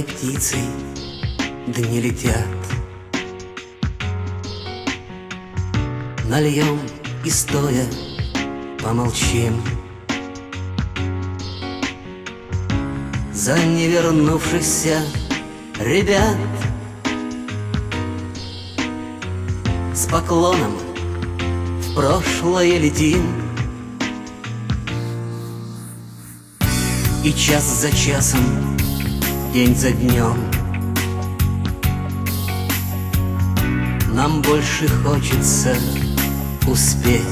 ранней птицей дни летят. Нальем и стоя помолчим за невернувшихся ребят. С поклоном в прошлое летим, и час за часом, день за днем нам больше хочется успеть.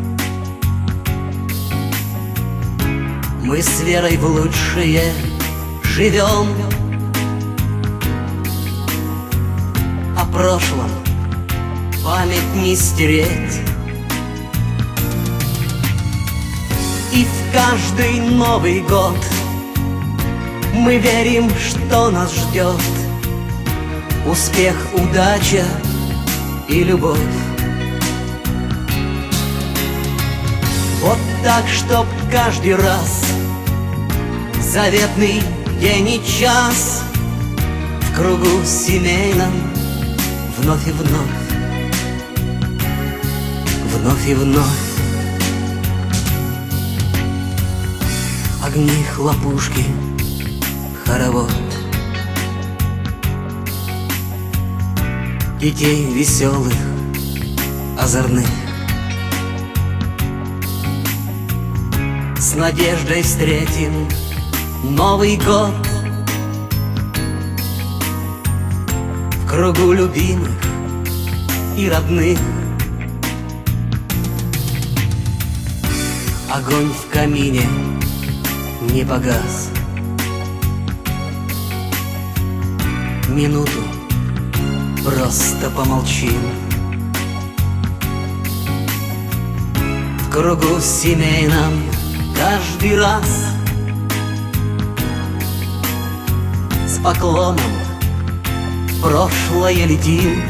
Мы с верой в лучшее живем, о прошлом память не стереть. И в каждый Новый год мы верим, что нас ждет успех, удача и любовь. Вот так, чтоб каждый раз заветный день и час в кругу семейном вновь и вновь, вновь и вновь. Огни, хлопушки, хоровод, детей веселых, озорных, с надеждой встретим Новый год в кругу любимых и родных. Огонь в камине не погас, минуту просто помолчим. В кругу семейном каждый раз с поклоном в прошлое летим.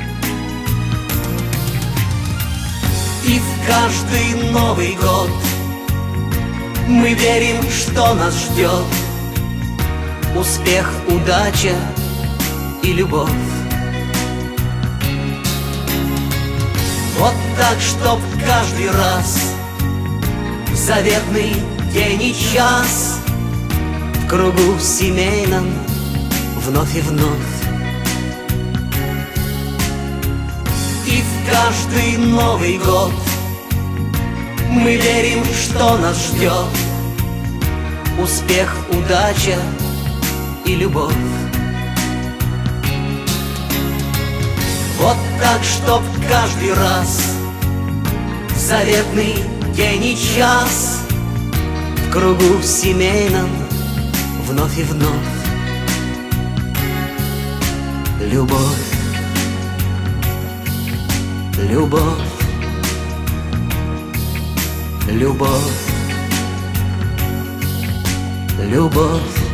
И в каждый Новый год мы верим, что нас ждет успех, удача и любовь. Вот так, чтоб каждый раз в заветный день и час в кругу семейном вновь и вновь. И в каждый Новый год мы верим, что нас ждет успех, удача и любовь. Вот так, чтоб каждый раз в заветный день и час в кругу семейном вновь и вновь. Любовь, любовь, любовь, любовь.